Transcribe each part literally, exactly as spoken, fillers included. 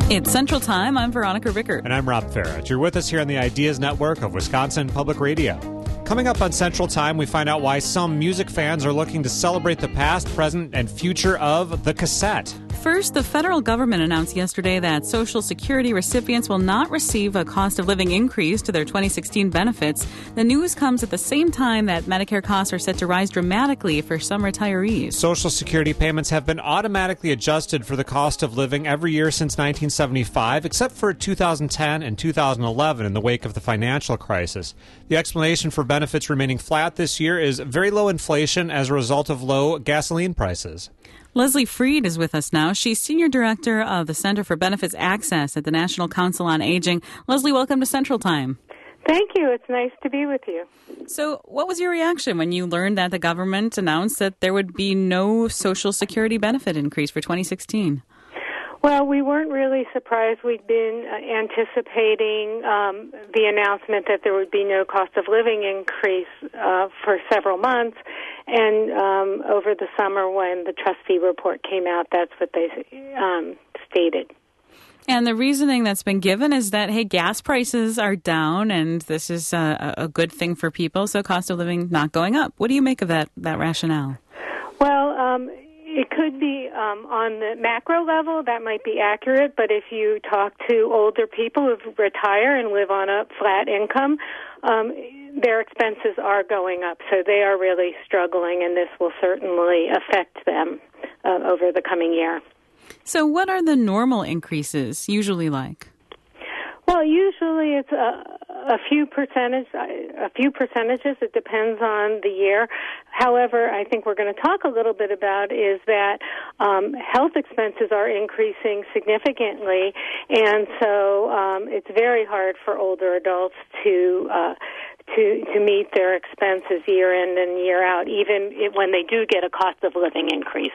It's Central Time. I'm Veronica Rickert. And I'm Rob Farrett. You're with us here on the Ideas Network of Wisconsin Public Radio. Coming up on Central Time, we find out why some music fans are looking to celebrate the past, present, and future of the cassette. First, the federal government announced yesterday that Social Security recipients will not receive a cost of living increase to their twenty sixteen benefits. The news comes at the same time that Medicare costs are set to rise dramatically for some retirees. Social Security payments have been automatically adjusted for the cost of living every year since nineteen seventy-five, except for two thousand ten and two thousand eleven in the wake of the financial crisis. The explanation for benefits remaining flat this year is very low inflation as a result of low gasoline prices. Leslie Freed is with us now. She's Senior Director of the Center for Benefits Access at the National Council on Aging. Leslie, welcome to Central Time. Thank you. It's nice to be with you. So what was your reaction when you learned that the government announced that there would be no Social Security benefit increase for twenty sixteen? Well, we weren't really surprised. We'd been uh, anticipating um, the announcement that there would be no cost of living increase uh, for several months. And um, over the summer when the trustee report came out, that's what they um, stated. And the reasoning that's been given is that, hey, gas prices are down and this is a, a good thing for people, so cost of living not going up. What do you make of that, that rationale? Well, um, it could be um, on the macro level, that might be accurate, but if you talk to older people who retire and live on a flat income, um, their expenses are going up, so they are really struggling, and this will certainly affect them uh, over the coming year. So what are the normal increases usually like? Well, usually it's a, a few percentage, a few percentages. It depends on the year. However, I think we're going to talk a little bit about is that um, health expenses are increasing significantly, and so um, it's very hard for older adults to uh, to to meet their expenses year in and year out, even when they do get a cost of living increase.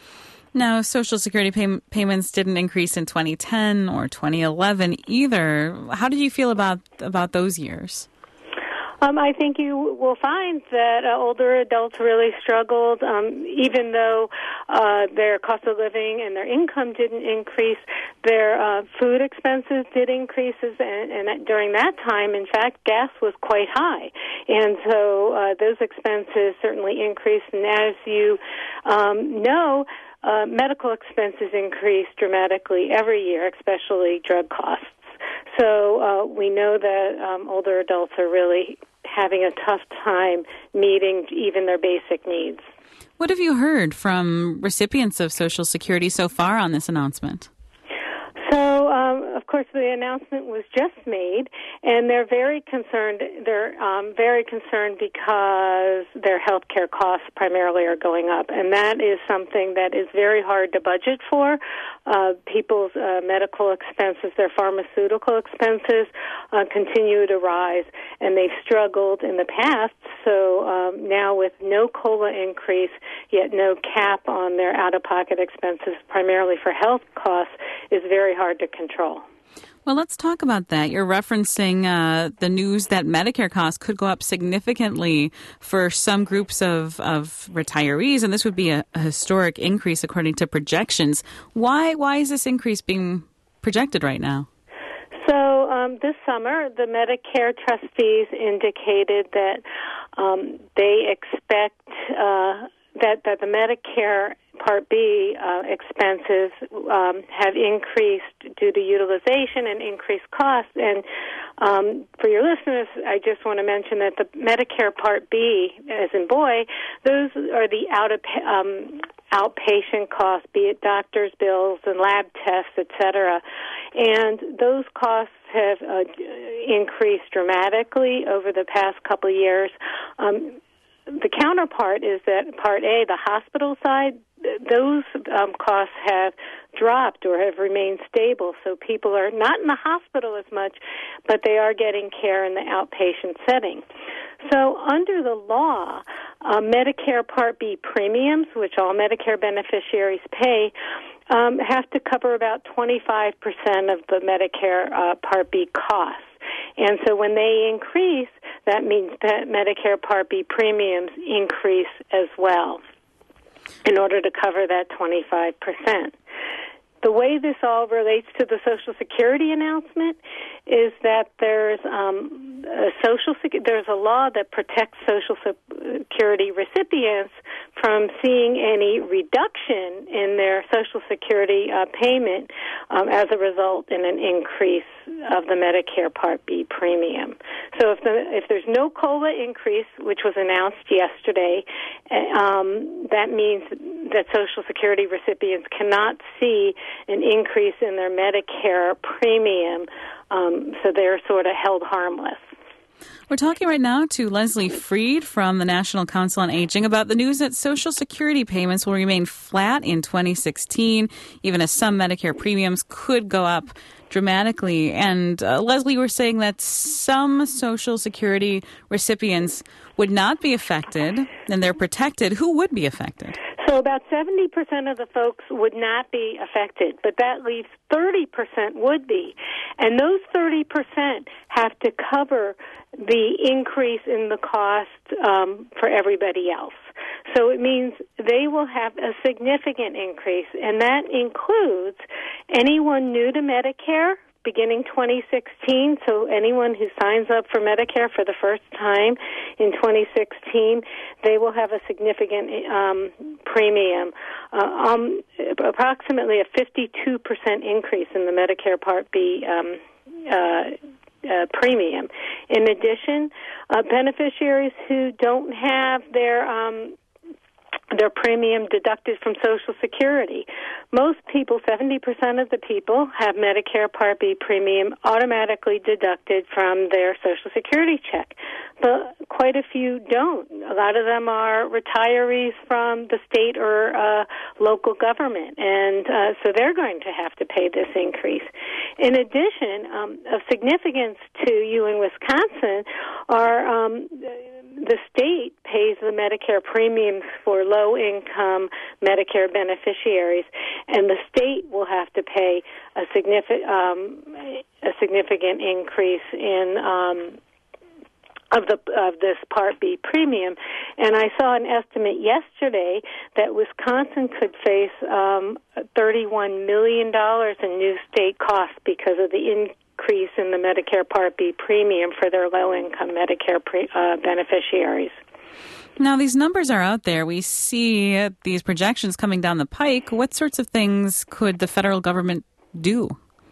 Now, Social Security pay- payments didn't increase in twenty ten or twenty eleven either. How did you feel about about those years? Um, I think you will find that uh, older adults really struggled, um, even though uh, their cost of living and their income didn't increase. Their uh, food expenses did increase, and, and during that time, in fact, gas was quite high. And so uh, those expenses certainly increased. And as you um, know, Uh, medical expenses increase dramatically every year, especially drug costs. So uh, we know that um, older adults are really having a tough time meeting even their basic needs. What have you heard from recipients of Social Security so far on this announcement? So, um, of course, the announcement was just made, and they're very concerned. They're um, very concerned because their health care costs primarily are going up, and that is something that is very hard to budget for. Uh, people's uh, medical expenses, their pharmaceutical expenses, uh, continue to rise, and they've struggled in the past. So um, now with no COLA increase, yet no cap on their out-of-pocket expenses, primarily for health costs, is very hard to control. Well, let's talk about that. You're referencing uh, the news that Medicare costs could go up significantly for some groups of, of retirees, and this would be a, a historic increase according to projections. Why why is this increase being projected right now? So um, this summer, the Medicare trustees indicated that um, they expect uh, that, that the Medicare Part B uh, expenses um, have increased due to utilization and increased costs. And um, for your listeners, I just want to mention that the Medicare Part B, as in boy, those are the out of um, outpatient costs, be it doctor's bills and lab tests, et cetera. And those costs have uh, increased dramatically over the past couple of years. Um, the counterpart is that Part A, the hospital side, those um, costs have dropped or have remained stable, so people are not in the hospital as much, but they are getting care in the outpatient setting. So under the law, uh, Medicare Part B premiums, which all Medicare beneficiaries pay, um, have to cover about twenty-five percent of the Medicare uh, Part B costs. And so when they increase, that means that Medicare Part B premiums increase as well in order to cover that twenty-five percent. The way this all relates to the Social Security announcement is that there's um, a social there's a law that protects Social Security recipients from seeing any reduction in their Social Security uh, payment um, as a result in an increase of the Medicare Part B premium. So if the if there's no COLA increase, which was announced yesterday, um, that means that Social Security recipients cannot see an increase in their Medicare premium, um, so they're sort of held harmless. We're talking right now to Leslie Freed from the National Council on Aging about the news that Social Security payments will remain flat in twenty sixteen, even as some Medicare premiums could go up dramatically. And uh, Leslie, we're saying that some Social Security recipients would not be affected, and they're protected. Who would be affected? So about seventy percent of the folks would not be affected, but that leaves thirty percent would be. And those thirty percent have to cover the increase in the cost um, for everybody else. So it means they will have a significant increase, and that includes anyone new to Medicare beginning twenty sixteen, so anyone who signs up for Medicare for the first time in twenty sixteen, they will have a significant um, premium, uh, um, approximately a fifty-two percent increase in the Medicare Part B um, uh, uh, premium. In addition, uh, beneficiaries who don't have their um, their premium deducted from Social Security. Most people, seventy percent of the people, have Medicare Part B premium automatically deducted from their Social Security check. But quite a few don't. A lot of them are retirees from the state or uh, local government, and uh, so they're going to have to pay this increase. In addition, um, of significance to you in Wisconsin are um, the state pays the Medicare premiums for low-income Medicare beneficiaries, and the state will have to pay a significant um, a significant increase in um, of the of this Part B premium. And I saw an estimate yesterday that Wisconsin could face um, thirty-one million dollars in new state costs because of the increase increase in the Medicare Part B premium for their low-income Medicare pre, uh, beneficiaries. Now, these numbers are out there. We see these projections coming down the pike. What sorts of things could the federal government do?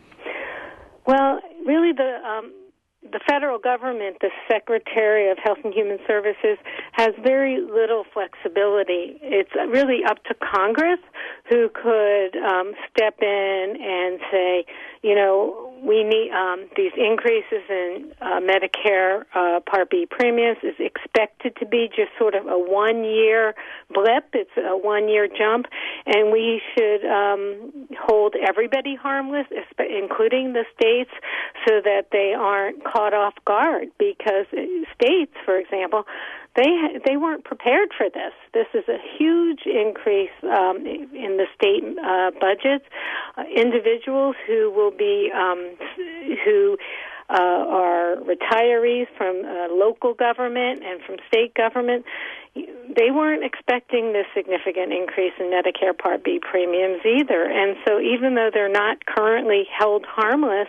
Well, really, the um, the federal government, the Secretary of Health and Human Services, has very little flexibility. It's really up to Congress, who could um, step in and say, you know, we need um, these increases in uh, Medicare uh, Part B premiums is expected to be just sort of a one-year blip. It's a one-year jump, and we should um, hold everybody harmless, including the states, so that they aren't caught off guard. Because states, for example, They they weren't prepared for this. This is a huge increase um, in the state uh, budgets. Uh, individuals who will be um, who uh, are retirees from uh, local government and from state government, they weren't expecting this significant increase in Medicare Part B premiums either. And so, even though they're not currently held harmless,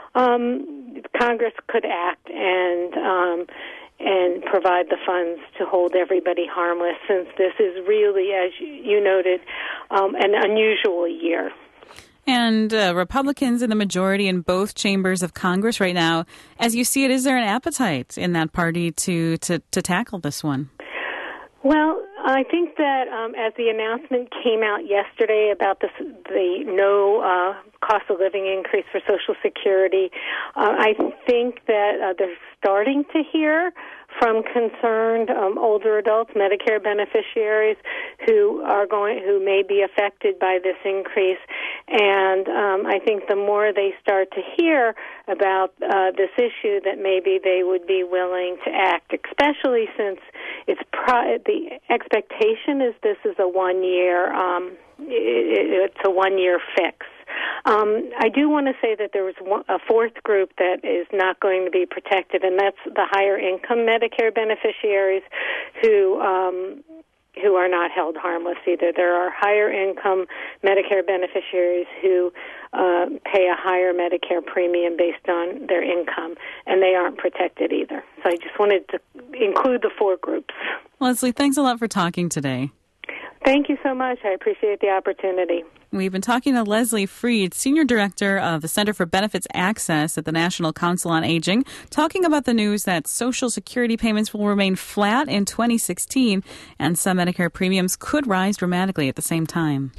um, Congress could act and. Um, and provide the funds to hold everybody harmless, since this is really, as you noted, um, an unusual year. And uh, Republicans in the majority in both chambers of Congress right now, as you see it, is there an appetite in that party to, to, to tackle this one? Well, I think that um, as the announcement came out yesterday about the, the no uh, cost of living increase for Social Security, uh, I think that uh, they're starting to hear from concerned um, older adults, Medicare beneficiaries, who are going, who may be affected by this increase. And um, I think the more they start to hear about uh, this issue, that maybe they would be willing to act, especially since it's pro- the expectation is this is a one-year, um, it, it's a one-year fix. Um, I do want to say that there was one, a fourth group that is not going to be protected, and that's the higher income Medicare beneficiaries who um, who are not held harmless either. There are higher income Medicare beneficiaries who uh, pay a higher Medicare premium based on their income, and they aren't protected either. So I just wanted to include the four groups. Leslie, thanks a lot for talking today. Thank you so much. I appreciate the opportunity. We've been talking to Leslie Freed, Senior Director of the Center for Benefits Access at the National Council on Aging, talking about the news that Social Security payments will remain flat in twenty sixteen and some Medicare premiums could rise dramatically at the same time.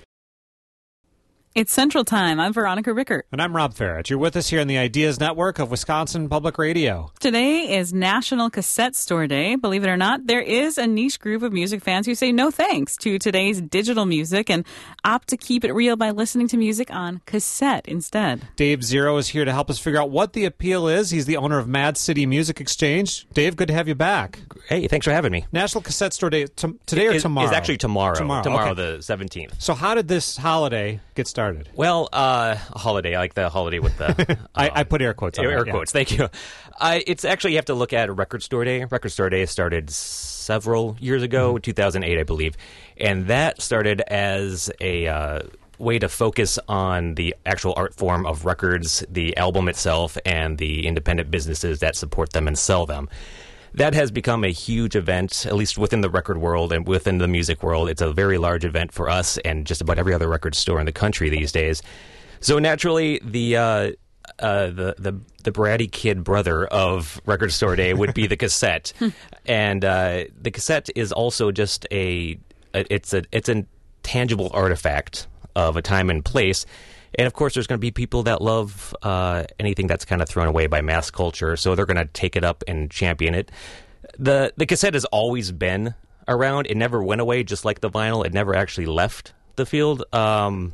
It's Central Time. I'm Veronica Rickert. And I'm Rob Farrett. You're with us here on the Ideas Network of Wisconsin Public Radio. Today is National Cassette Store Day. Believe it or not, there is a niche group of music fans who say no thanks to today's digital music and opt to keep it real by listening to music on cassette instead. Dave Zero is here to help us figure out what the appeal is. He's the owner of Mad City Music Exchange. Dave, good to have you back. Hey, thanks for having me. National Cassette Store Day t- today or it, tomorrow? It's actually tomorrow. Tomorrow, tomorrow okay. The seventeenth. So how did this holiday get started? Well, uh, a holiday. I like the holiday with the... Um, I, I put air quotes on Air, that, air yeah. quotes, thank you. Uh, it's actually, you have to look at Record Store Day. Record Store Day started several years ago, mm-hmm. two thousand eight, I believe. And that started as a... Uh, way to focus on the actual art form of records, the album itself, and the independent businesses that support them and sell them. That has become a huge event, at least within the record world and within the music world. It's a very large event for us and just about every other record store in the country these days. So naturally, the uh, uh, the, the the bratty kid brother of Record Store Day would be the cassette, and uh, the cassette is also just a, a it's a it's a tangible artifact of a time and place. And, of course, there's going to be people that love uh, anything that's kind of thrown away by mass culture, so they're going to take it up and champion it. The the cassette has always been around. It never went away, just like the vinyl. It never actually left the field. Um,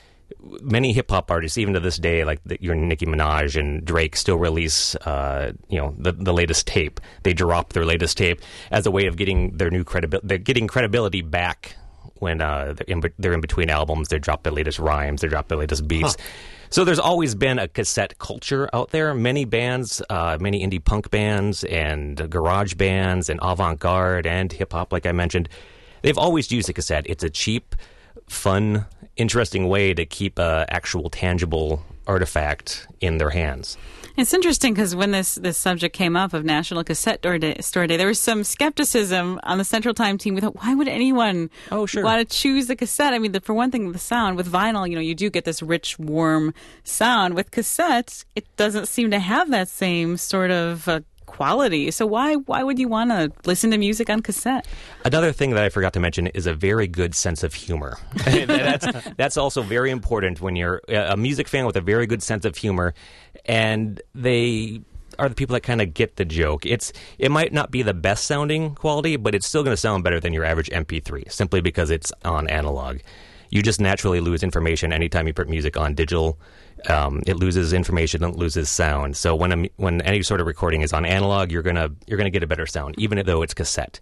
many hip-hop artists, even to this day, like the, your Nicki Minaj and Drake, still release uh, you know the, the latest tape. They drop their latest tape as a way of getting their new credibility. They're getting credibility back. When uh, they're, in, they're in between albums, they drop their latest rhymes, they drop their latest beats. Huh. So there's always been a cassette culture out there. Many bands, uh, many indie punk bands and garage bands and avant-garde and hip-hop, like I mentioned, they've always used a cassette. It's a cheap, fun, interesting way to keep an actual tangible artifact in their hands. It's interesting because when this, this subject came up of National Cassette Store Day, Store Day, there was some skepticism on the Central Time team. We thought, why would anyone oh, sure. want to choose the cassette? I mean, the, for one thing, the sound. With vinyl, you know, you do get this rich, warm sound. With cassettes, it doesn't seem to have that same sort of uh, quality. So why why would you want to listen to music on cassette? Another thing that I forgot to mention is a very good sense of humor. that's that's also very important when you're a music fan with a very good sense of humor, and they are the people that kind of get the joke. It's it might not be the best sounding quality, but it's still going to sound better than your average M P three, simply because it's on analog. You just naturally lose information anytime you put music on digital. Um, it loses information, it loses sound. So when a, when any sort of recording is on analog, you're gonna you're gonna get a better sound, even though it's cassette.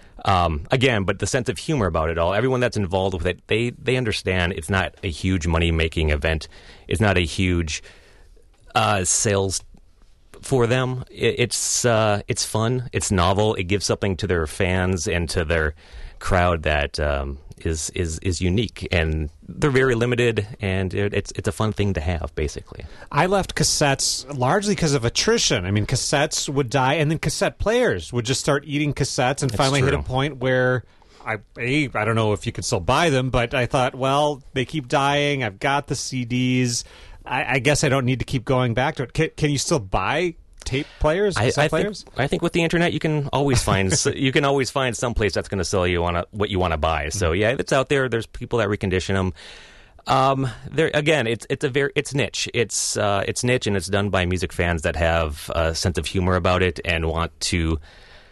Um, again, but the sense of humor about it all, everyone that's involved with it, they they understand it's not a huge money making event. It's not a huge uh, sales for them. It, it's uh, it's fun. It's novel. It gives something to their fans and to their crowd that um, is is is unique, and they're very limited, and it, it's it's a fun thing to have, basically. I left cassettes largely because of attrition. I mean, cassettes would die, and then cassette players would just start eating cassettes, and That's finally true. hit a point where I a I don't know if you could still buy them, but I thought, well, they keep dying. I've got the C Ds. I, I guess I don't need to keep going back to it. Can, can you still buy tape players, I, cassette I players? think I think with the internet, you can always find you can always find some place that's going to sell you on a, what you want to buy. So yeah, it's out there. There's people that recondition them. Um, there again, it's it's a very it's niche. It's uh, it's niche, and it's done by music fans that have a sense of humor about it and want to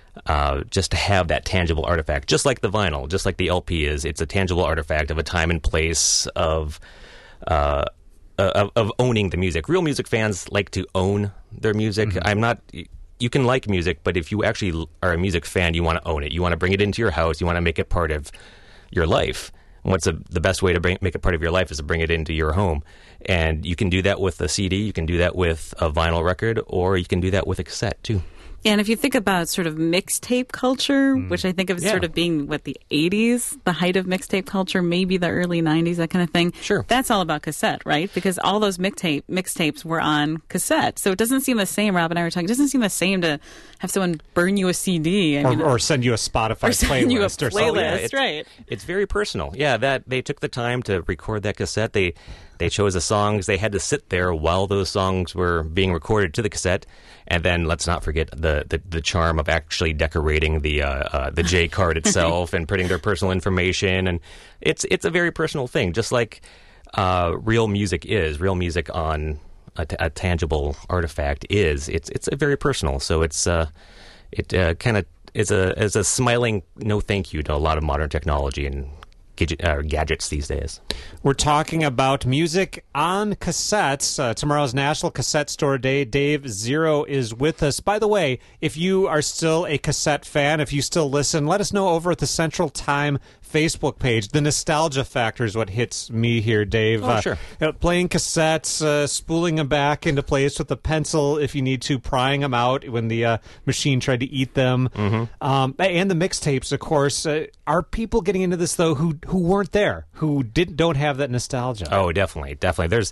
uh, just have that tangible artifact, just like the vinyl, just like the L P is. It's a tangible artifact of a time and place of. Uh, Of, of owning the music. Real music fans like to own their music. Mm-hmm. I'm not. You can like music, but if you actually are a music fan, you want to own it. You want to bring it into your house. You want to make it part of your life. And what's a, the best way to bring, make it part of your life is to bring it into your home. And you can do that with a C D. You can do that with a vinyl record, or you can do that with a cassette too. And if you think about sort of mixtape culture, mm. which I think of yeah. sort of being, what, the eighties, the height of mixtape culture, maybe the early nineties, that kind of thing. Sure. That's all about cassette, right? Because all those mixtape mixtapes were on cassette. So it doesn't seem the same, Rob and I were talking, it doesn't seem the same to have someone burn you a C D. I or, mean, or send you a Spotify or send playlist. you a or playlist, something. yeah, it's, right. It's very personal. Yeah, that they took the time to record that cassette. They They chose the songs. They had to sit there while those songs were being recorded to the cassette. And then let's not forget the, the, the charm of actually decorating the uh, uh, the J card itself and putting their personal information. And it's it's a very personal thing, just like uh, real music is. Real music on a, t- a tangible artifact is. It's it's a very personal. So it's uh, it uh, kind of is a is a smiling no thank you to a lot of modern technology and gadget, uh, gadgets these days. We're talking about music on cassettes. Uh, tomorrow's National Cassette Store Day. Dave Zero is with us. By the way, if you are still a cassette fan, if you still listen, let us know over at the Central Time Facebook page. The nostalgia factor is what hits me here, Dave. Oh, uh, sure. You know, playing cassettes, uh, spooling them back into place with a pencil if you need to, prying them out when the uh, machine tried to eat them. Mm-hmm. Um, and the mixtapes, of course. Uh, are people getting into this, though, who who weren't there, who didn't don't have that nostalgia? Oh, definitely, definitely. There's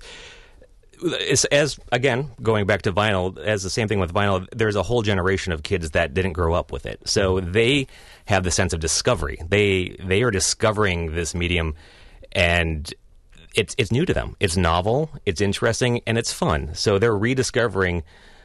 It's, as again, going back to vinyl, as the same thing with vinyl, there's a whole generation of kids that didn't grow up with it. So they have the sense of discovery. They they are discovering this medium, and it's it's new to them. It's novel, it's interesting, and it's fun. So they're rediscovering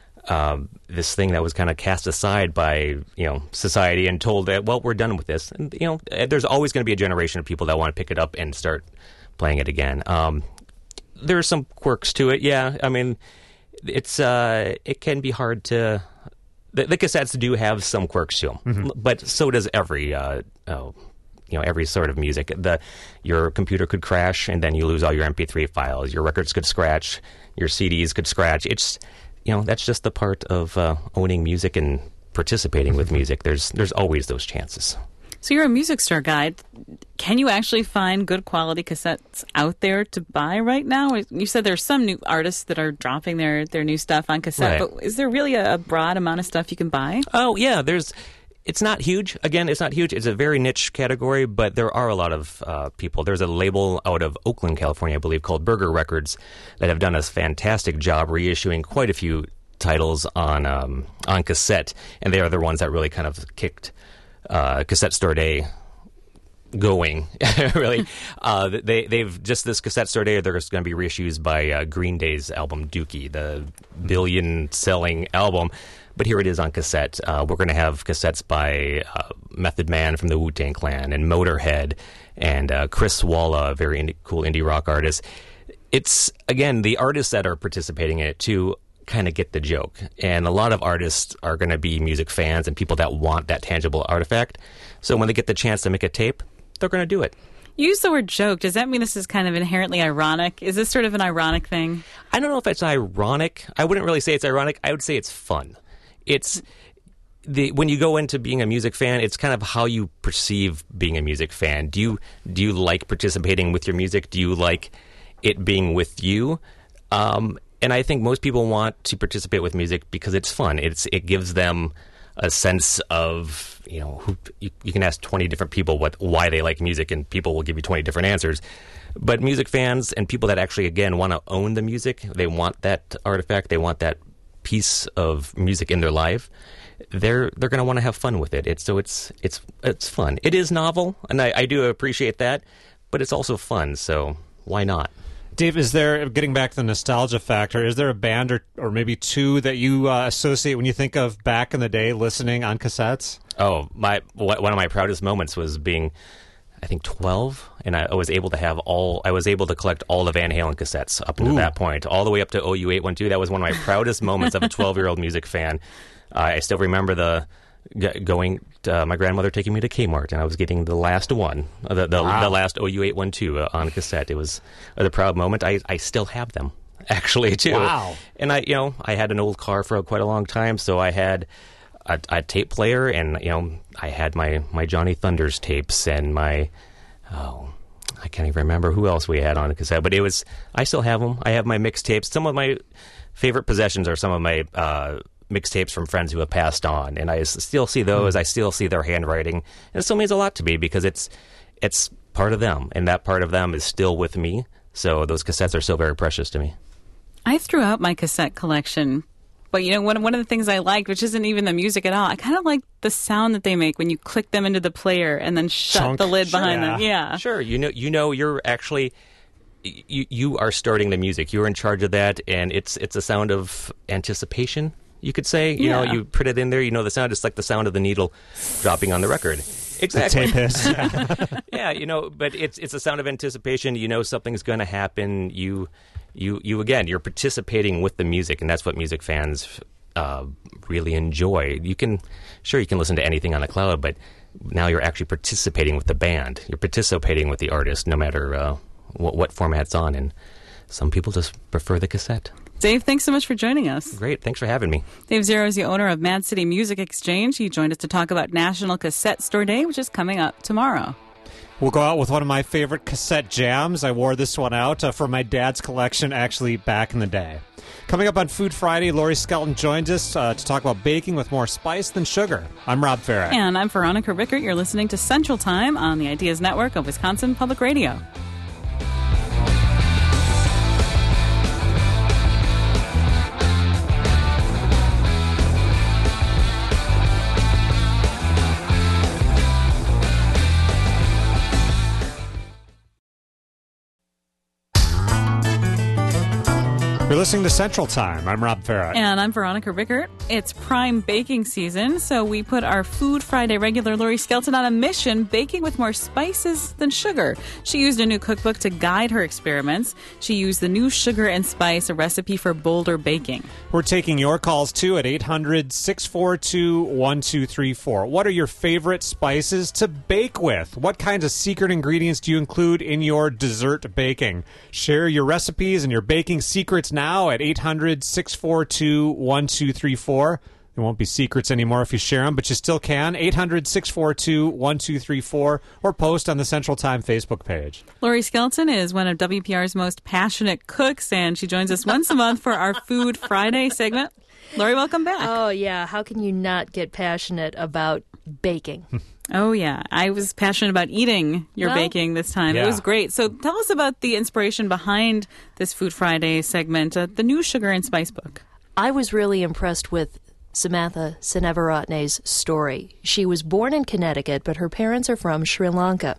um, this thing that was kind of cast aside by you know society and told that, well, we're done with this. And you know, there's always going to be a generation of people that want to pick it up and start playing it again. Um, There are some quirks to it, yeah. I mean, it's uh, it can be hard to. The, the cassettes do have some quirks to them, mm-hmm. but so does every, uh, oh, you know, every sort of music. The your computer could crash, and then you lose all your M P three files. Your records could scratch. Your C Ds could scratch. It's, you know, that's just the part of uh, owning music and participating with music. There's there's always those chances. So you're a music store guy. Can you actually find good quality cassettes out there to buy right now? You said there's some new artists that are dropping their, their new stuff on cassette, right. but is there really a, a broad amount of stuff you can buy? Oh, yeah. There's. It's not huge. Again, it's not huge. It's a very niche category, but there are a lot of uh, people. There's a label out of Oakland, California, I believe, called Burger Records that have done a fantastic job reissuing quite a few titles on um, on cassette, and they are the ones that really kind of kicked Uh, Cassette Store Day going, really. uh, they, they've just this Cassette Store Day, there's going to be reissues by uh, Green Day's album Dookie, the billion-selling album. But here it is on cassette. Uh, we're going to have cassettes by uh, Method Man from the Wu-Tang Clan and Motorhead and uh, Chris Walla, a very indie, cool indie rock artist. It's, again, the artists that are participating in it, too, kind of get the joke. And a lot of artists are going to be music fans and people that want that tangible artifact. So when they get the chance to make a tape, they're going to do it. You use the word joke. Does that mean this is kind of inherently ironic? Is this sort of an ironic thing? I don't know if it's ironic. I wouldn't really say it's ironic. I would say it's fun. It's the when you go into being a music fan, it's kind of how you perceive being a music fan. Do you do you like participating with your music? Do you like it being with you? Um And I think most people want to participate with music because it's fun. It's it gives them a sense of, you know, who, you, you can ask twenty different people what why they like music, and people will give you twenty different answers. But music fans and people that actually, again, want to own the music, they want that artifact, they want that piece of music in their life, they're they're going to want to have fun with it. It's so it's it's it's fun. It is novel, and I, I do appreciate that, but it's also fun. So why not? Dave, is there, getting back to the nostalgia factor, is there a band or, or maybe two that you uh, associate when you think of back in the day listening on cassettes? Oh, my one of my proudest moments was being, I think, twelve, and I was able to have all, I was able to collect all the Van Halen cassettes up until that point, all the way up to O U eight one two. That was one of my proudest moments of a twelve-year-old music fan. Uh, I still remember the going, uh, my grandmother taking me to Kmart, and I was getting the last one, the the, wow. the last O U eight one two uh, on cassette. It was a proud moment. I, I still have them, actually, too. Wow. And I, you know, I had an old car for quite a long time, so I had a, a tape player, and, you know, I had my, my Johnny Thunders tapes and my, oh, I can't even remember who else we had on cassette, but it was, I still have them. I have my mixtapes. Some of my favorite possessions are some of my, uh, mixtapes from friends who have passed on, and I s- still see those. Mm. I still see their handwriting, and it still means a lot to me because it's it's part of them, and that part of them is still with me. So those cassettes are still very precious to me. I threw out my cassette collection, but you know, one one of the things I liked, which isn't even the music at all, I kind of like the sound that they make when you click them into the player and then shut Chunk. the lid Sure. behind Yeah. them. Yeah, Sure, you know, you know, you're actually. You, you are starting the music. You're in charge of that, and it's it's a sound of anticipation, you could say. You Yeah. know, you put it in there, you know the sound. It's like the sound of the needle dropping on the record. Exactly. The tape hiss. Yeah, you know, but it's it's a sound of anticipation. You know something's going to happen. You, you, you again, you're participating with the music, and that's what music fans uh, really enjoy. You can, sure, you can listen to anything on the cloud, but now you're actually participating with the band. You're participating with the artist, no matter uh, what, what format it's on, and some people just prefer the cassette. Dave, thanks so much for joining us. Great, thanks for having me. Dave Zero is the owner of Mad City Music Exchange. He joined us to talk about National Cassette Store Day, which is coming up tomorrow. We'll go out with one of my favorite cassette jams. I wore this one out uh, for my dad's collection, actually, back in the day. Coming up on Food Friday, Laurie Skelton joins us uh, to talk about baking with more spice than sugar. I'm Rob Farah. And I'm Veronica Rickert. You're listening to Central Time on the Ideas Network of Wisconsin Public Radio. You're listening to Central Time. I'm Rob Farah. And I'm Veronica Rickert. It's prime baking season, so we put our Food Friday regular Laurie Skelton on a mission, baking with more spices than sugar. She used a new cookbook to guide her experiments. She used the new Sugar and Spice, a recipe for bolder baking. We're taking your calls, too, at eight hundred, six four two, one two three four. What are your favorite spices to bake with? What kinds of secret ingredients do you include in your dessert baking? Share your recipes and your baking secrets now. Now at eight hundred, six four two, one two three four. There won't be secrets anymore if you share them, but you still can. eight hundred, six four two, one two three four or post on the Central Time Facebook page. Laurie Skelton is one of W P R's most passionate cooks, and she joins us once a month for our Food Friday segment. Laurie, welcome back. Oh, yeah. How can you not get passionate about baking? Oh, yeah. I was passionate about eating your Well, baking this time. yeah. It was great. So tell us about the inspiration behind this Food Friday segment, uh, the new Sugar and Spice book. I was really impressed with Samantha Seneviratne's story. She was born in Connecticut, but her parents are from Sri Lanka.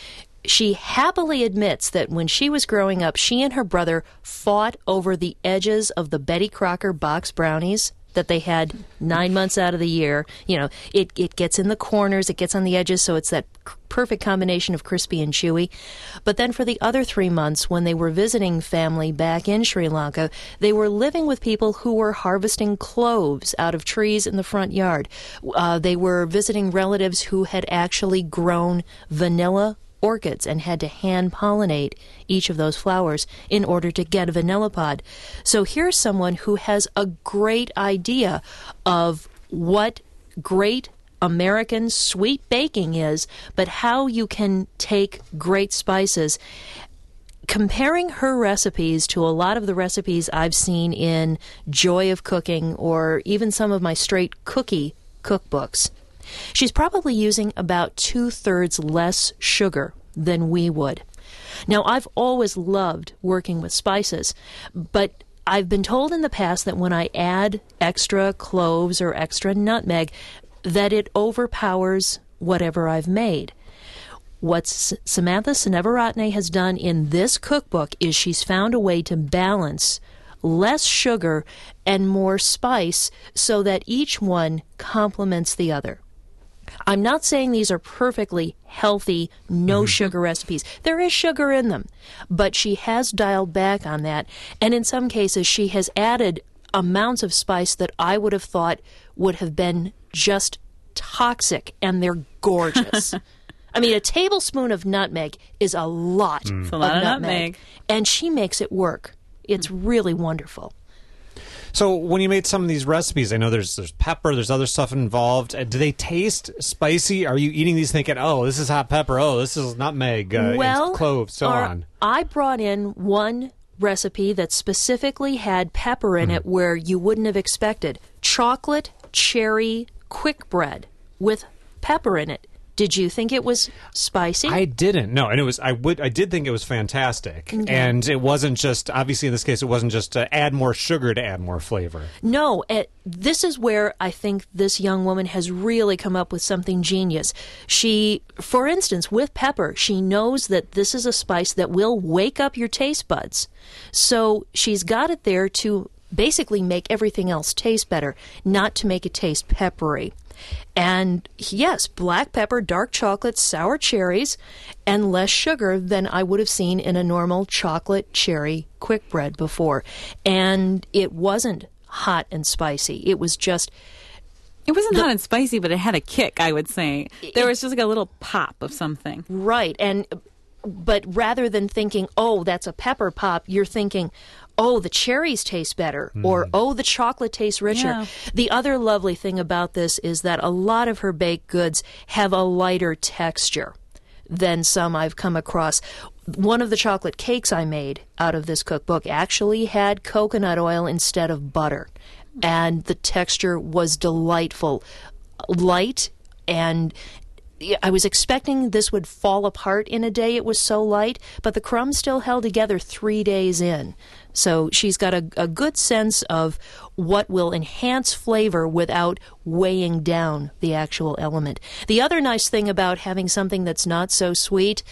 She happily admits that when she was growing up, she and her brother fought over the edges of the Betty Crocker box brownies that they had nine months out of the year. You know, it, it gets in the corners, it gets on the edges, so it's that c- perfect combination of crispy and chewy. But then for the other three months, when they were visiting family back in Sri Lanka, they were living with people who were harvesting cloves out of trees in the front yard. Uh, they were visiting relatives who had actually grown vanilla orchids and had to hand pollinate each of those flowers in order to get a vanilla pod. So here's someone who has a great idea of what great American sweet baking is, but how you can take great spices. Comparing her recipes to a lot of the recipes I've seen in Joy of Cooking or even some of my straight cookie cookbooks, she's probably using about two-thirds less sugar than we would. Now, I've always loved working with spices, but I've been told in the past that when I add extra cloves or extra nutmeg, that it overpowers whatever I've made. What S- Samantha Seneviratne has done in this cookbook is she's found a way to balance less sugar and more spice so that each one complements the other. I'm not saying these are perfectly healthy, no sugar recipes. There is sugar in them, but she has dialed back on that, and in some cases she has added amounts of spice that I would have thought would have been just toxic, and they're gorgeous. I mean, a tablespoon of nutmeg is a lot, It's a of lot of nutmeg, nutmeg. and she makes it work. It's really wonderful. So when you made some of these recipes, I know there's there's pepper, there's other stuff involved. Uh, do they taste spicy? Are you eating these thinking, oh, this is hot pepper, oh, this is nutmeg, uh, well, it's cloves, so our- on? I brought in one recipe that specifically had pepper in it where you wouldn't have expected. chocolate cherry quick bread with pepper in it. Did you think it was spicy? I didn't. No, and it was. I would. I did think it was fantastic, okay. And it wasn't just. Obviously, in this case, it wasn't just to add more sugar to add more flavor. No, it, this is where I think this young woman has really come up with something genius. She, for instance, with pepper, she knows that this is a spice that will wake up your taste buds. So she's got it there to basically make everything else taste better, not to make it taste peppery. And yes, black pepper, dark chocolate, sour cherries, and less sugar than I would have seen in a normal chocolate cherry quick bread before. And it wasn't hot and spicy. It was just... It wasn't the, hot and spicy, but it had a kick, I would say. There was just like a little pop of something. Right. And but rather than thinking, oh, that's a pepper pop, you're thinking, oh, the cherries taste better, mm. or oh, the chocolate tastes richer. Yeah. The other lovely thing about this is that a lot of her baked goods have a lighter texture than some I've come across. One of the chocolate cakes I made out of this cookbook actually had coconut oil instead of butter, and the texture was delightful, light, and I was expecting this would fall apart in a day. It was so light, but the crumbs still held together three days in. So she's got a, a good sense of what will enhance flavor without weighing down the actual element. The other nice thing about having something that's not so sweet,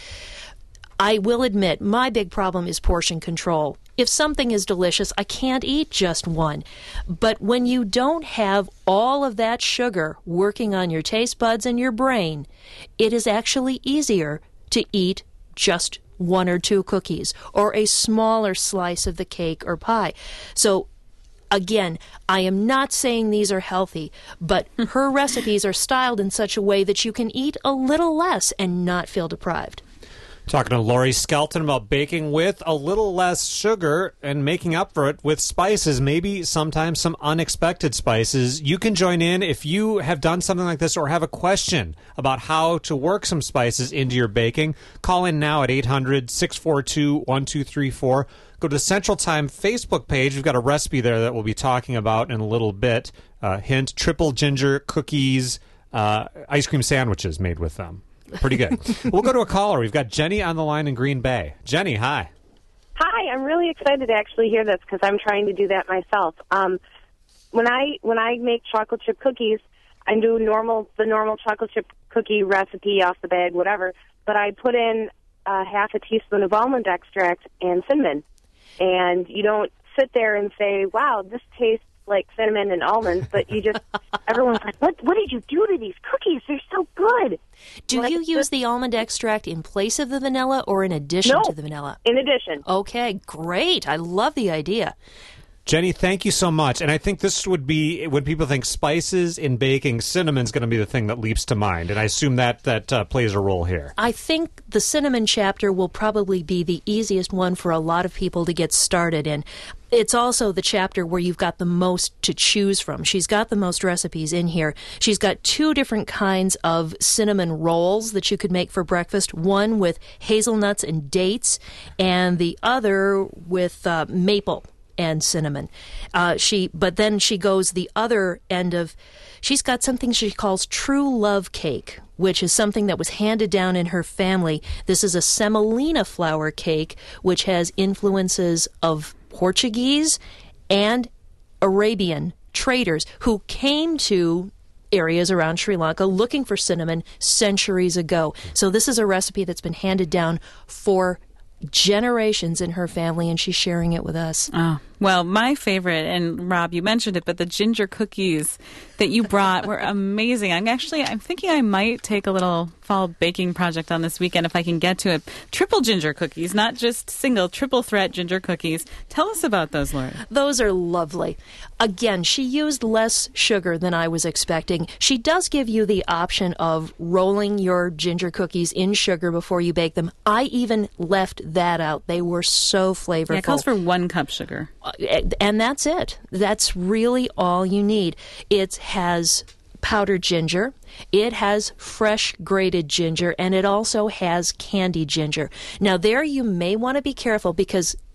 I will admit, my big problem is portion control. If something is delicious, I can't eat just one. But when you don't have all of that sugar working on your taste buds and your brain, it is actually easier to eat just one or two cookies or a smaller slice of the cake or pie. So, again, I am not saying these are healthy, but her recipes are styled in such a way that you can eat a little less and not feel deprived. Talking to Laurie Skelton about baking with a little less sugar and making up for it with spices, maybe sometimes some unexpected spices. You can join in if you have done something like this or have a question about how to work some spices into your baking. Call in now at eight hundred, six four two, one two three four. Go to the Central Time Facebook page. We've got a recipe there that we'll be talking about in a little bit. Uh, hint, triple ginger cookies, uh, ice cream sandwiches made with them. Pretty good. We'll go to a caller. We've got Jenny on the line in Green Bay. Jenny, hi. Hi. I'm really excited to actually hear this because I'm trying to do that myself. Um, when I when I make chocolate chip cookies, I do normal the normal chocolate chip cookie recipe off the bag, whatever. But I put in uh, half a teaspoon of almond extract and cinnamon, and you don't sit there and say, "Wow, this tastes like cinnamon and almonds," but you just, everyone's like, what What did you do to these cookies? They're so good. Do like, you use the almond extract in place of the vanilla or in addition no, to the vanilla? In addition. Okay, great. I love the idea. Jenny, thank you so much. And I think this would be, when people think spices in baking, cinnamon's going to be the thing that leaps to mind. And I assume that that uh, plays a role here. I think the cinnamon chapter will probably be the easiest one for a lot of people to get started in. It's also the chapter where you've got the most to choose from. She's got the most recipes in here. She's got two different kinds of cinnamon rolls that you could make for breakfast, one with hazelnuts and dates, and the other with uh, maple and cinnamon. Uh, she, but then she goes the other end of, she's got something she calls true love cake, which is something that was handed down in her family. This is a semolina flour cake, which has influences of Portuguese and Arabian traders who came to areas around Sri Lanka looking for cinnamon centuries ago. So this is a recipe that's been handed down for generations in her family, and she's sharing it with us. Oh, well, my favorite, and Rob, you mentioned it, but the ginger cookies that you brought were amazing. I'm actually, I'm thinking I might take a little fall baking project on this weekend if I can get to it. Triple ginger cookies, not just single, triple threat ginger cookies. Tell us about those, Laura. Those are lovely. Again, she used less sugar than I was expecting. She does give you the option of rolling your ginger cookies in sugar before you bake them. I even left that out. They were so flavorful. Yeah, it calls for one cup sugar. And that's it. That's really all you need. It has powdered ginger, it has fresh grated ginger, and it also has candied ginger. Now there you may want to be careful because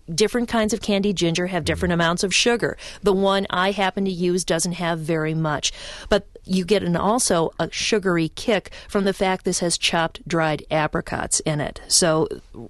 different kinds of candied ginger have different amounts of sugar. The one I happen to use doesn't have very much. But you get an also a sugary kick from the fact this has chopped dried apricots in it. So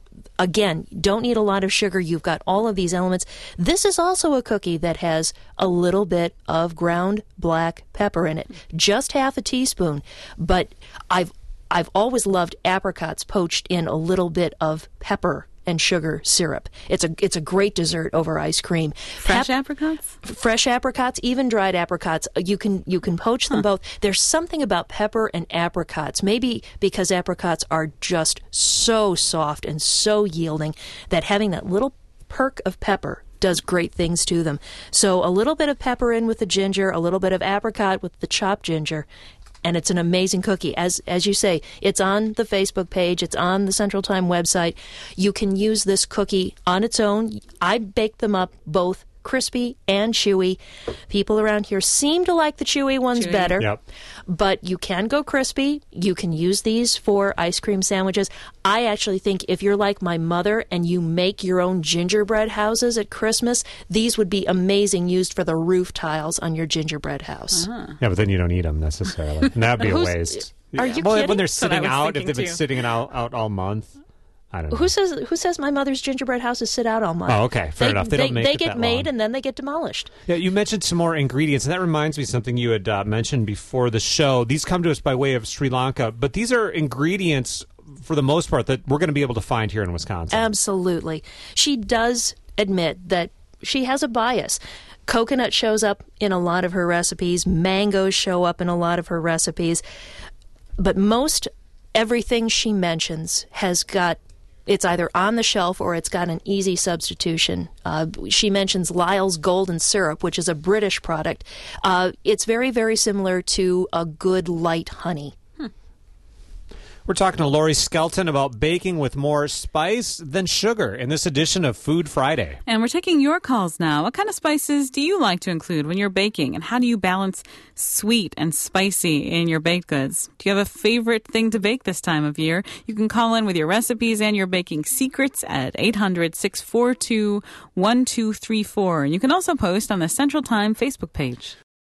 again, don't need a lot of sugar. You've got all of these elements. This is also a cookie that has a little bit of ground black pepper in it, just half a teaspoon. But I've I've always loved apricots poached in a little bit of pepper and sugar syrup. It's a it's a great dessert over ice cream. Fresh Pep- apricots? Fresh apricots, even dried apricots. You can you can poach them huh. both. There's something about pepper and apricots, maybe because apricots are just so soft and so yielding, that having that little perk of pepper does great things to them. So a little bit of pepper in with the ginger, a little bit of apricot with the chopped ginger, and it's an amazing cookie. As as you say, it's on the Facebook page. It's on the Central Time website. You can use this cookie on its own. I bake them up both crispy and chewy. People around here seem to like the chewy ones chewy. better. Yep. But you can go crispy. You can use these for ice cream sandwiches. I actually think if you're like my mother and you make your own gingerbread houses at Christmas, these would be amazing used for the roof tiles on your gingerbread house. Uh-huh. Yeah, but then you don't eat them necessarily. And that'd be a Who's- waste. Are you well, kidding? when they're That's what I sitting was out, if thinking, they've been too. sitting out, out all month, I don't know. Who says who says my mother's gingerbread houses sit out all month? Oh, okay. Fair they, enough. They They, don't make they it get that made long. and then they get demolished. Yeah, you mentioned some more ingredients, and that reminds me of something you had uh, mentioned before the show. These come to us by way of Sri Lanka, but these are ingredients, for the most part, that we're going to be able to find here in Wisconsin. Absolutely. She does admit that she has a bias. Coconut shows up in a lot of her recipes. Mangoes show up in a lot of her recipes. But most everything she mentions has got, it's either on the shelf or it's got an easy substitution. Uh, she mentions Lyle's Golden Syrup, which is a British product. Uh, it's very, very similar to a good light honey. We're talking to Lori Skelton about baking with more spice than sugar in this edition of Food Friday. And we're taking your calls now. What kind of spices do you like to include when you're baking? And how do you balance sweet and spicy in your baked goods? Do you have a favorite thing to bake this time of year? You can call in with your recipes and your baking secrets at eight hundred, six four two, one two three four. And you can also post on the Central Time Facebook page.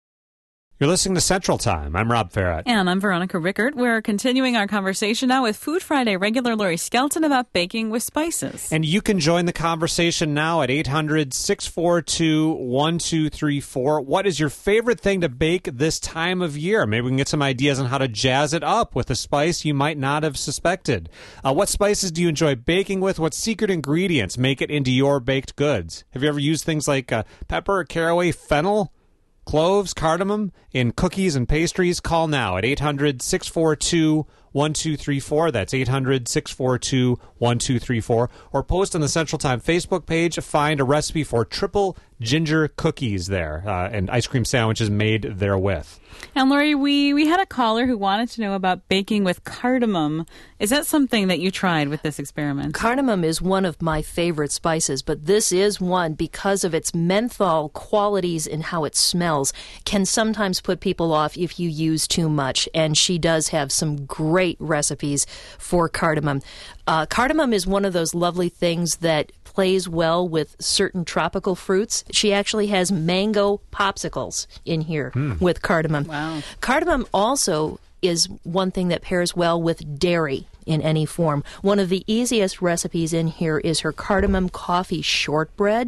You're listening to Central Time. I'm Rob Farrett. And I'm Veronica Rickert. We're continuing our conversation now with Food Friday regular Lori Skelton about baking with spices. And you can join the conversation now at eight hundred, six four two, one two three four. What is your favorite thing to bake this time of year? Maybe we can get some ideas on how to jazz it up with a spice you might not have suspected. Uh, what spices do you enjoy baking with? What secret ingredients make it into your baked goods? Have you ever used things like uh, pepper, caraway, fennel, cloves, cardamom in cookies and pastries? Call now at eight hundred, six four two, one two three four. That's eight hundred, six four two, one two three four. Or post on the Central Time Facebook page. Find a recipe for triple ginger cookies there uh, and ice cream sandwiches made therewith. And Lori, we, we had a caller who wanted to know about baking with cardamom. Is that something that you tried with this experiment? Cardamom is one of my favorite spices, but this is one, because of its menthol qualities and how it smells, can sometimes put people off if you use too much. And she does have some great recipes for cardamom. Uh, cardamom is one of those lovely things that plays well with certain tropical fruits. She actually has mango popsicles in here mm. with cardamom. Wow. Cardamom also is one thing that pairs well with dairy in any form. One of the easiest recipes in here is her cardamom coffee shortbread.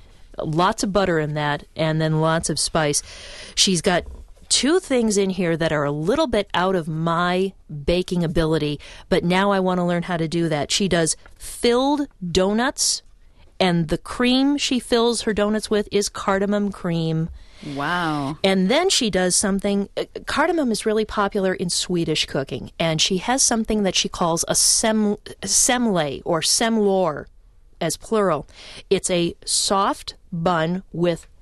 Lots of butter in that, and then lots of spice. She's got two things in here that are a little bit out of my baking ability, but now I want to learn how to do that. She does filled donuts, and the cream she fills her donuts with is cardamom cream. Wow. And then she does something. Uh, cardamom is really popular in Swedish cooking, and she has something that she calls a sem, semle or semlor as plural. It's a soft bun with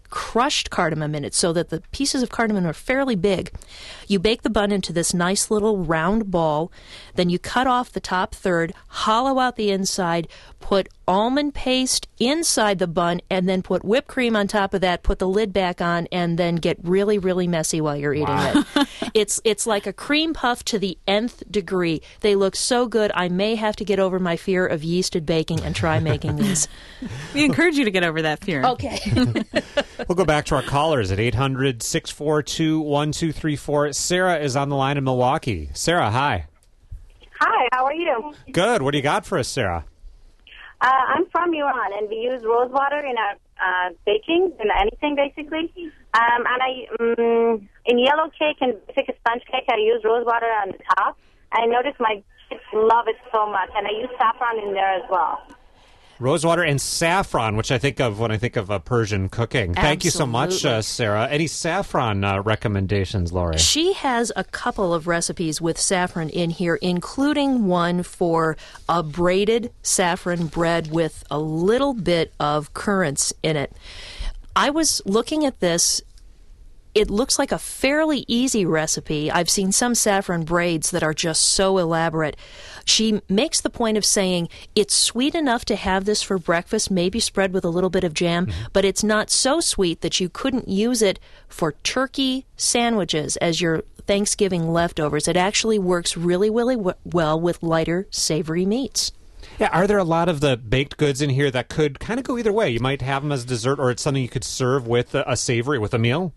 crushed cardamom in it so that the pieces of cardamom are fairly big. You bake the bun into this nice little round ball. Then you cut off the top third, hollow out the inside, put almond paste inside the bun, and then put whipped cream on top of that, put the lid back on, and then get really, really messy while you're eating Wow. it. It's it's like a cream puff to the nth degree. They look so good. I may have to get over my fear of yeasted baking and try making these. We encourage you to get over that fear. Okay. We'll go back to our callers at eight hundred, six four two, one two three four. Sarah is on the line in Milwaukee. Sarah, hi. Hi, how are you? Good. What do you got for us, Sarah? Uh, I'm from Iran, and we use rose water in our uh, baking, in anything basically. Um, and I, um, in yellow cake and basic sponge cake, I use rose water on the top. I noticed my kids love it so much, and I use saffron in there as well. Rosewater and saffron, which I think of when I think of uh, Persian cooking. Thank you so much, Absolutely. uh, Sarah. Any saffron uh, recommendations, Lori? She has a couple of recipes with saffron in here, including one for a braided saffron bread with a little bit of currants in it. I was looking at this. It looks like a fairly easy recipe. I've seen some saffron braids that are just so elaborate. She makes the point of saying it's sweet enough to have this for breakfast, maybe spread with a little bit of jam, mm-hmm. but it's not so sweet that you couldn't use it for turkey sandwiches as your Thanksgiving leftovers. It actually works really, really w- well with lighter, savory meats. Yeah, are there a lot of the baked goods in here that could kind of go either way? You might have them as dessert, or it's something you could serve with a, a savory, with a meal?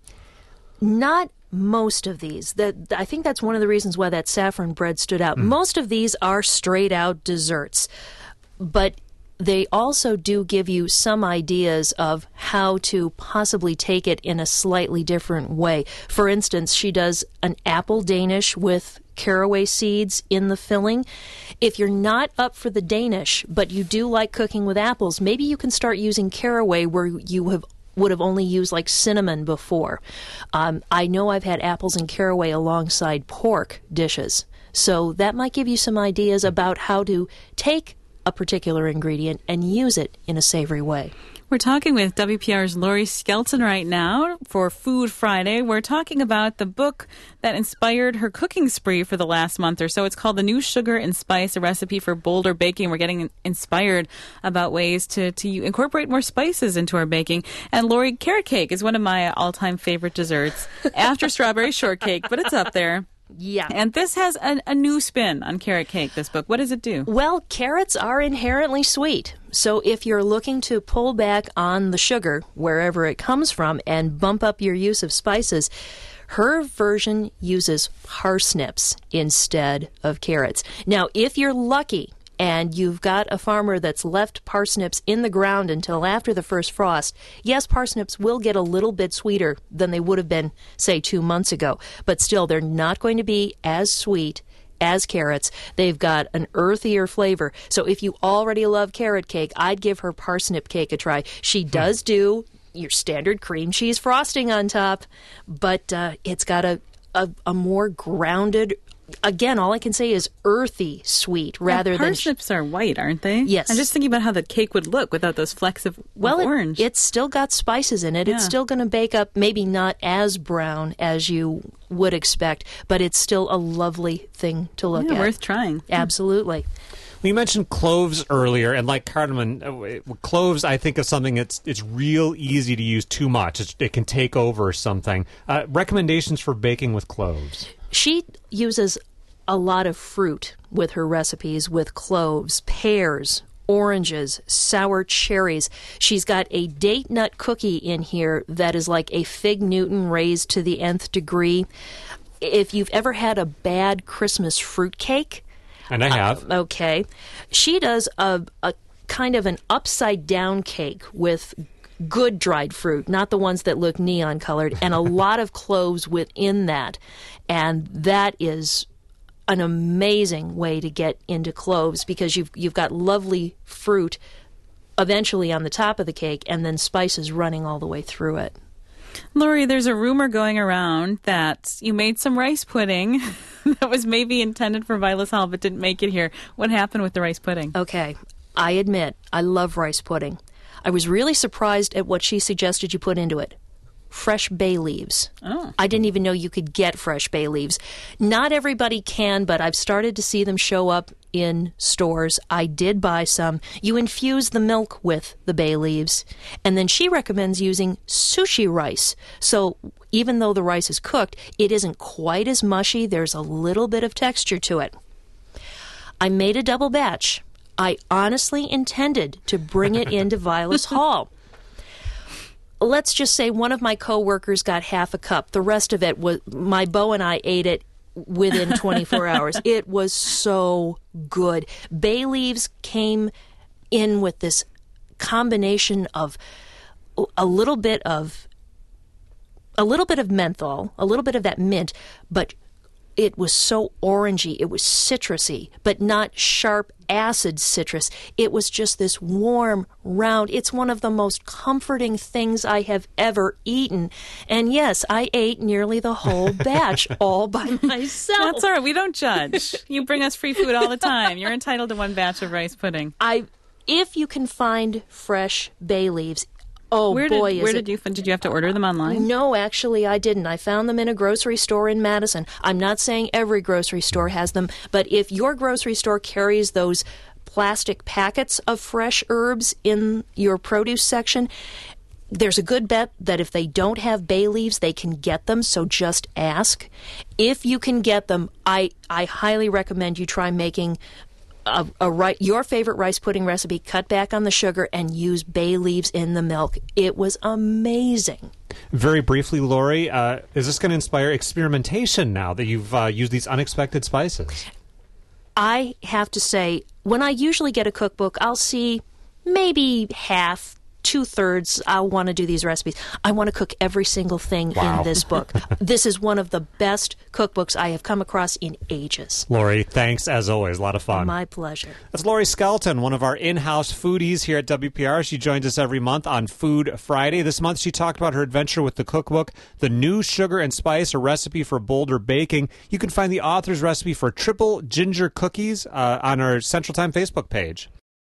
Not most of these. That I think that's one of the reasons why that saffron bread stood out. Mm. Most of these are straight-out desserts, but they also do give you some ideas of how to possibly take it in a slightly different way. For instance, she does an apple Danish with caraway seeds in the filling. If you're not up for the Danish, but you do like cooking with apples, maybe you can start using caraway where you have would have only used like cinnamon before. Um, I know I've had apples and caraway alongside pork dishes. So that might give you some ideas about how to take a particular ingredient and use it in a savory way. We're talking with W P R's Lori Skelton right now for Food Friday. We're talking about the book that inspired her cooking spree for the last month or so. It's called The New Sugar and Spice, a recipe for bolder baking. We're getting inspired about ways to, to incorporate more spices into our baking. And Lori, carrot cake is one of my all-time favorite desserts after strawberry shortcake, but it's up there. Yeah. And this has a, a new spin on carrot cake, this book. What does it do? Well, carrots are inherently sweet. So if you're looking to pull back on the sugar, wherever it comes from, and bump up your use of spices, her version uses parsnips instead of carrots. Now, if you're lucky and you've got a farmer that's left parsnips in the ground until after the first frost, yes, parsnips will get a little bit sweeter than they would have been, say, two months ago. But still, they're not going to be as sweet as carrots. They've got an earthier flavor. So if you already love carrot cake, I'd give her parsnip cake a try. She does do your standard cream cheese frosting on top, but uh, it's got a, a, a more grounded, again, all I can say is earthy sweet rather yeah, than... Parsnips are white, aren't they? Yes. I'm just thinking about how the cake would look without those flecks of, well, of it, orange. It's still got spices in it. Yeah. It's still going to bake up, maybe not as brown as you would expect, but it's still a lovely thing to look yeah, at. worth trying. Absolutely. We mentioned cloves earlier, and like cardamom, uh, cloves, I think of something that's it's real easy to use too much. It's, it can take over something. Uh, recommendations for baking with cloves? She uses a lot of fruit with her recipes, with cloves, pears, oranges, sour cherries. She's got a date nut cookie in here that is like a fig Newton raised to the nth degree. If you've ever had a bad Christmas fruit cake... And I have. Uh, okay. She does a, a kind of an upside-down cake with good dried fruit, not the ones that look neon-colored, and a lot of cloves within that. And that is an amazing way to get into cloves because you've you've got lovely fruit eventually on the top of the cake and then spices running all the way through it. Lori, there's a rumor going around that you made some rice pudding that was maybe intended for Vilas Hall but didn't make it here. What happened with the rice pudding? Okay, I admit I love rice pudding. I was really surprised at what she suggested you put into it. fresh bay leaves. Oh. I didn't even know you could get fresh bay leaves. Not everybody can, but I've started to see them show up in stores. I did buy some. You infuse the milk with the bay leaves, and then she recommends using sushi rice. So even though the rice is cooked, it isn't quite as mushy. There's a little bit of texture to it. I made a double batch. I honestly intended to bring it into Vilas Hall. Let's just say one of my coworkers got half a cup. The rest of it was my beau and I ate it within twenty-four hours. It was so good. Bay leaves came in with this combination of a little bit of a little bit of menthol, a little bit of that mint, but it was so orangey. It was citrusy, but not sharp acid citrus. It was just this warm, round. It's one of the most comforting things I have ever eaten. And yes, I ate nearly the whole batch all by myself. That's all right. We don't judge. You bring us free food all the time. You're entitled to one batch of rice pudding. I, if you can find fresh bay leaves, oh where boy, did, is where it... did you find? Did you have to order them online? No, actually, I didn't. I found them in a grocery store in Madison. I'm not saying every grocery store has them, but if your grocery store carries those plastic packets of fresh herbs in your produce section, there's a good bet that if they don't have bay leaves, they can get them, so just ask. If you can get them, I, I highly recommend you try making A, a ri- your favorite rice pudding recipe, cut back on the sugar, and use bay leaves in the milk. It was amazing. Very briefly, Lori, uh, is this going to inspire experimentation now that you've uh, used these unexpected spices? I have to say, when I usually get a cookbook, I'll see maybe half, two-thirds, I'll want to do these recipes. I want to cook every single thing Wow. in this book. This is one of the best cookbooks I have come across in ages. Lori, thanks as always. A lot of fun. My pleasure. That's Lori Skelton, one of our in-house foodies here at W P R. She joins us every month on Food Friday. This month she talked about her adventure with the cookbook, The New Sugar and Spice, a recipe for bolder baking. You can find the author's recipe for triple ginger cookies uh, on our Central Time Facebook page.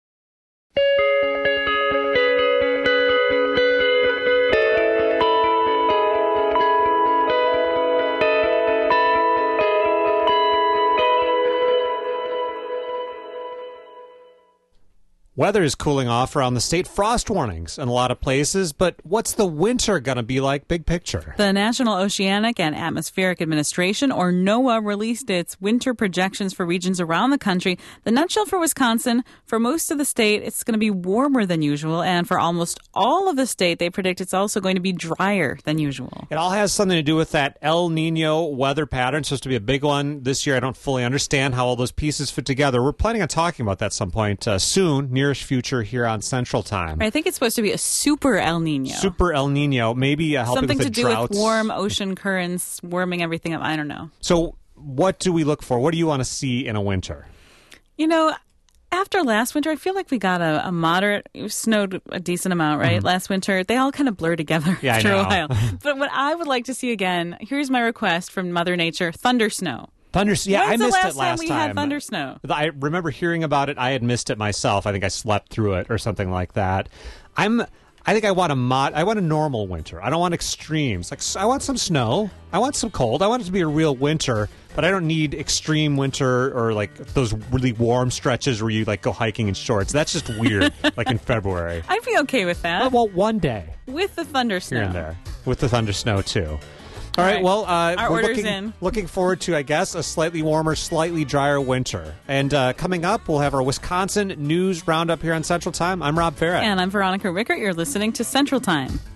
Weather is cooling off around the state. Frost warnings in a lot of places, but what's the winter going to be like? Big picture. The National Oceanic and Atmospheric Administration, or NOAA, released its winter projections for regions around the country. The nutshell for Wisconsin, for most of the state, it's going to be warmer than usual, and for almost all of the state, they predict it's also going to be drier than usual. It all has something to do with that El Nino weather pattern. It's supposed to be a big one this year. I don't fully understand how all those pieces fit together. We're planning on talking about that at some point uh, soon, near future here on Central Time. I think it's supposed to be a super El Nino. Super El Nino, maybe uh, helping Something with to the do droughts. with warm ocean currents, warming everything up. I don't know. So what do we look for? What do you want to see in a winter? You know, after last winter, I feel like we got a, a moderate, it snowed a decent amount, right? Mm-hmm. Last winter, they all kind of blur together yeah, after I know. a while. But what I would like to see again, here's my request from Mother Nature, thunder snow. Thunder, yeah, When's I missed the last it last time we time. had thunder snow? I remember hearing about it. I had missed it myself. I think I slept through it or something like that. I'm. I think I want a mod. I want a normal winter. I don't want extremes. Like I want some snow. I want some cold. I want it to be a real winter, but I don't need extreme winter or like those really warm stretches where you like go hiking in shorts. That's just weird. Like in February. I'd be okay with that. Well, one day with the thunder snow here and there, with the thunder snow too. All right, right. well, uh, Our we're order's looking, in. looking forward to, I guess, a slightly warmer, slightly drier winter. And uh, coming up, we'll have our Wisconsin News Roundup here on Central Time. I'm Rob Farrett. And I'm Veronica Rickert. You're listening to Central Time.